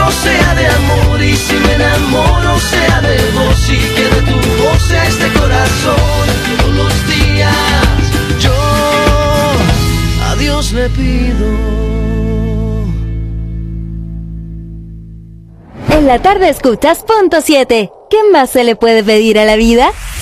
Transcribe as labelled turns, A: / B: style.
A: enamoro sea de amor, y si me enamoro sea de vos, y que de tu voz sea este corazón todos los días. Yo a Dios le pido.
B: En la tarde escuchas Punto 7. ¿Qué más se le puede pedir a la vida?